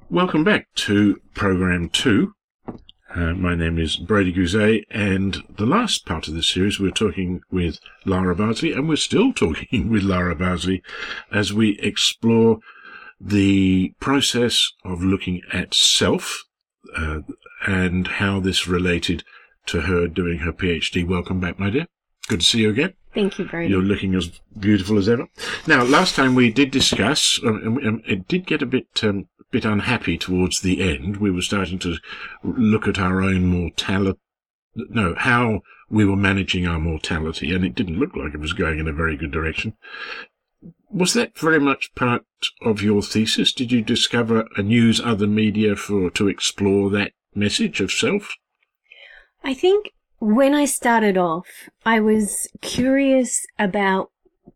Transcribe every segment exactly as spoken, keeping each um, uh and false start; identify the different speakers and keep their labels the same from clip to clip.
Speaker 1: Welcome back to Program two. Uh, my name is Brady Guzet, and the last part of this series we're talking with Lara Bardsley, and we're still talking with Lara Bardsley as we explore the process of looking at self uh, and how this related to her doing her PhD. Welcome back, my dear. Good to see you again.
Speaker 2: Thank you, Brady.
Speaker 1: You're looking as beautiful as ever. Now, last time we did discuss, um, um, it did get a bit um, bit unhappy towards the end. We were starting to look at our own mortality, no, how we were managing our mortality, and it didn't look like it was going in a very good direction. Was that very much part of your thesis? Did you discover and use other media for to explore that message of self?
Speaker 2: I think when I started off, I was curious about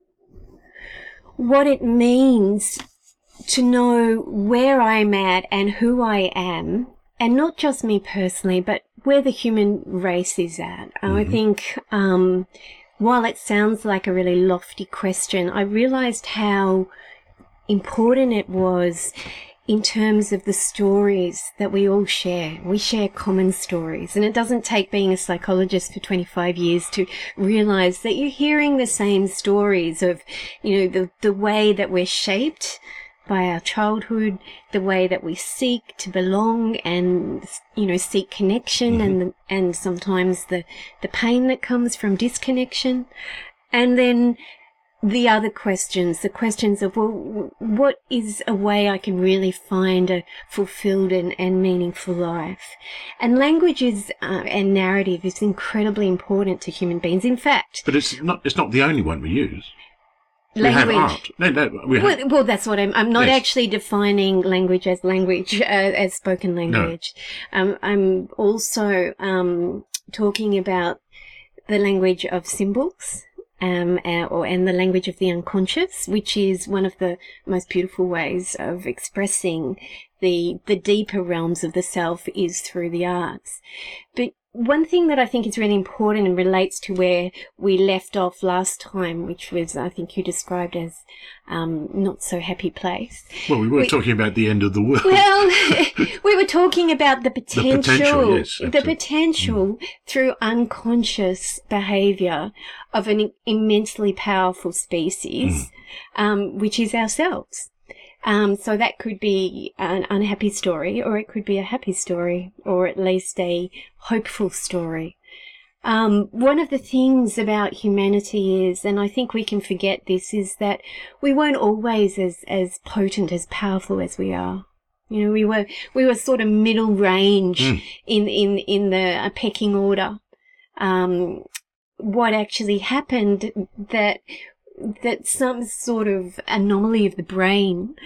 Speaker 2: what it means to know where I'm at and who I am, and not just me personally, but where the human race is at. Mm-hmm. I think um, while it sounds like a really lofty question, I realized how important it was in terms of the stories that we all share. We share common stories, and it doesn't take being a psychologist for twenty-five years to realize that you're hearing the same stories of, you know, the, the way that we're shaped by our childhood, the way that we seek to belong and, you know, seek connection, mm-hmm. and the, and sometimes the, the pain that comes from disconnection. And then the other questions, the questions of, well, what is a way I can really find a fulfilled and, and meaningful life? And language is, uh, and narrative is incredibly important to human beings. In fact...
Speaker 1: But it's not, it's not the only one we use.
Speaker 2: Language.
Speaker 1: We have art. No, no, we have...
Speaker 2: Well, well, that's what I'm... I'm not
Speaker 1: yes.
Speaker 2: actually defining language as language, uh, as spoken language. No. Um, I'm also um, talking about the language of symbols. Um, uh, or, and the language of the unconscious, which is one of the most beautiful ways of expressing the the deeper realms of the self is through the arts. But one thing that I think is really important and relates to where we left off last time, which was, I think you described as um, not so happy place.
Speaker 1: Well, we were we, talking about the end of the world.
Speaker 2: Well, we were talking about the potential,
Speaker 1: the potential, yes,
Speaker 2: the potential mm. through unconscious behaviour of an immensely powerful species, mm. um, which is ourselves. Um, so that could be an unhappy story, or it could be a happy story, or at least a hopeful story. Um, one of the things about humanity is, and I think we can forget this, is that we weren't always as, as potent, as powerful as we are. You know, we were, we were sort of middle range mm. in, in, in the uh, pecking order. Um, what actually happened that that some sort of anomaly of the brain,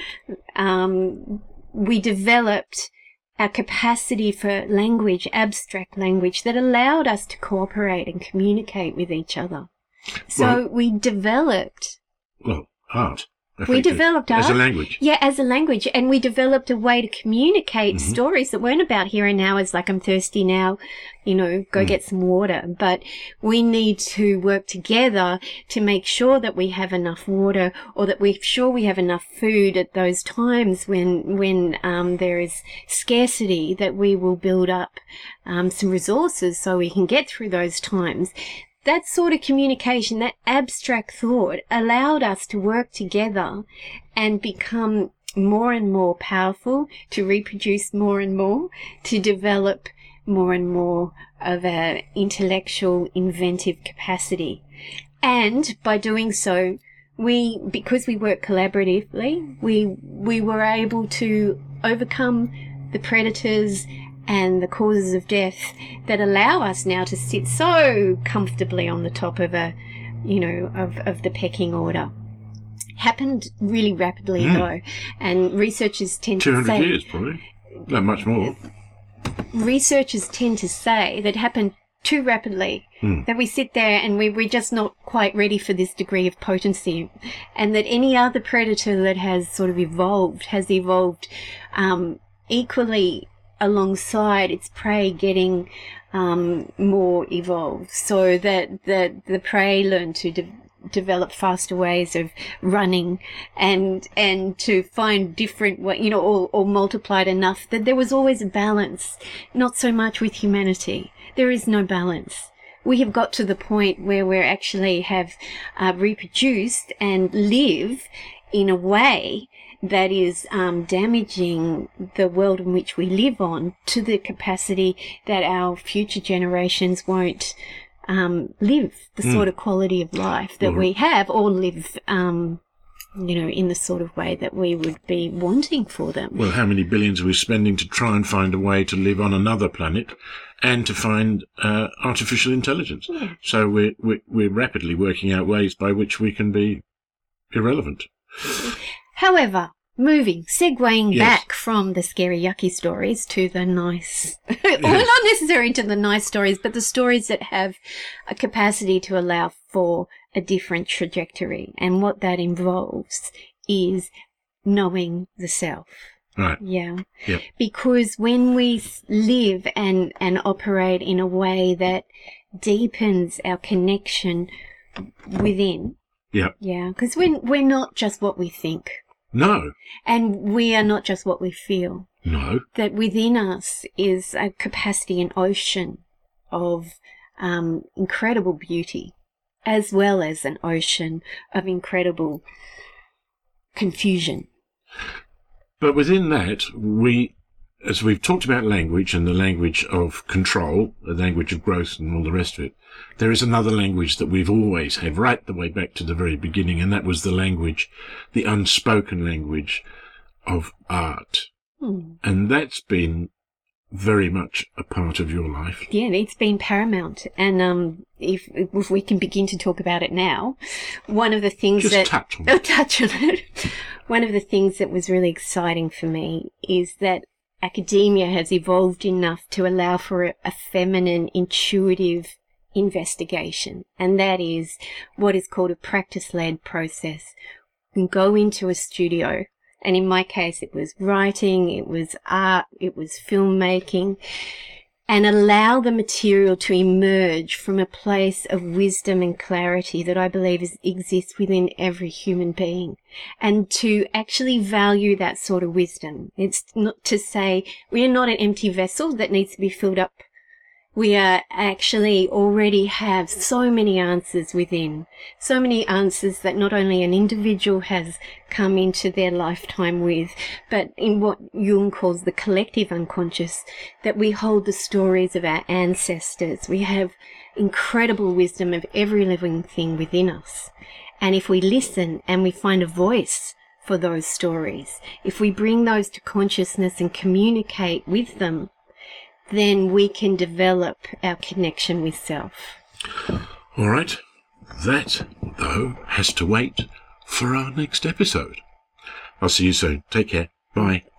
Speaker 2: um, we developed our capacity for language, abstract language, that allowed us to cooperate and communicate with each other. So well, we developed...
Speaker 1: Well, art.
Speaker 2: We developed art.
Speaker 1: As a language.
Speaker 2: Yeah, as a language. And we developed a way to communicate mm-hmm. stories that weren't about here and now as like, I'm thirsty now, you know, go mm. get some water. But we need to work together to make sure that we have enough water, or that we're sure we have enough food at those times when, when, um, there is scarcity, that we will build up, um, some resources so we can get through those times. That sort of communication, that abstract thought, allowed us to work together and become more and more powerful, to reproduce more and more, to develop more and more of an intellectual, inventive capacity. And by doing so, we, because we work collaboratively, we, we were able to overcome the predators and the causes of death that allow us now to sit so comfortably on the top of a, you know, of, of the pecking order. Happened really rapidly mm. though, and researchers tend to say...
Speaker 1: two hundred years probably, no, much more.
Speaker 2: Researchers tend to say that happened too rapidly, mm. that we sit there and we, we're just not quite ready for this degree of potency, and that any other predator that has sort of evolved has evolved um, equally alongside its prey getting um, more evolved, so that the, the prey learn to de- develop faster ways of running and and to find different way, you know, or, or multiplied enough that there was always a balance. Not so much with humanity. There is no balance. We have got to the point where we actually have uh, reproduced and live in a way that is um, damaging the world in which we live on to the capacity that our future generations won't um, live the mm. sort of quality of life that mm. we have, or live, um, you know, in the sort of way that we would be wanting for them.
Speaker 1: Well, how many billions are we spending to try and find a way to live on another planet and to find uh, artificial intelligence?
Speaker 2: Yeah.
Speaker 1: So we're, we're, we're rapidly working out ways by which we can be irrelevant.
Speaker 2: However, moving, segueing
Speaker 1: yes.
Speaker 2: back from the scary, yucky stories to the nice, yes. well, not necessarily to the nice stories, but the stories that have a capacity to allow for a different trajectory. And what that involves is knowing the self.
Speaker 1: Right.
Speaker 2: Yeah.
Speaker 1: Yep.
Speaker 2: Because when we live and, and operate in a way that deepens our connection within.
Speaker 1: Yeah.
Speaker 2: Yeah. Because we're, we're not just what we think.
Speaker 1: No.
Speaker 2: And we are not just what we feel.
Speaker 1: No.
Speaker 2: That within us is a capacity, an ocean of um, incredible beauty, as well as an ocean of incredible confusion.
Speaker 1: But within that, we, as we've talked about language and the language of control, the language of growth and all the rest of it, there is another language that we've always had right the way back to the very beginning, and that was the language, the unspoken language of art.
Speaker 2: Hmm.
Speaker 1: And that's been very much a part of your life.
Speaker 2: Yeah, it's been paramount. And um, if if we can begin to talk about it now, one of the things
Speaker 1: Just
Speaker 2: that...
Speaker 1: touch on
Speaker 2: Oh,
Speaker 1: it.
Speaker 2: touch on it. One of the things that was really exciting for me is that academia has evolved enough to allow for a, a feminine, intuitive investigation. And that is what is called a practice-led process. You can go into a studio, and in my case, it was writing, it was art, it was filmmaking, and allow the material to emerge from a place of wisdom and clarity that I believe is, exists within every human being, and to actually value that sort of wisdom. It's not to say we are not an empty vessel that needs to be filled up. We are actually already have so many answers within, so many answers that not only an individual has come into their lifetime with, but in what Jung calls the collective unconscious, that we hold the stories of our ancestors. We have incredible wisdom of every living thing within us. And if we listen and we find a voice for those stories, if we bring those to consciousness and communicate with them, then we can develop our connection with self.
Speaker 1: All right. That, though, has to wait for our next episode. I'll see you soon. Take care. Bye.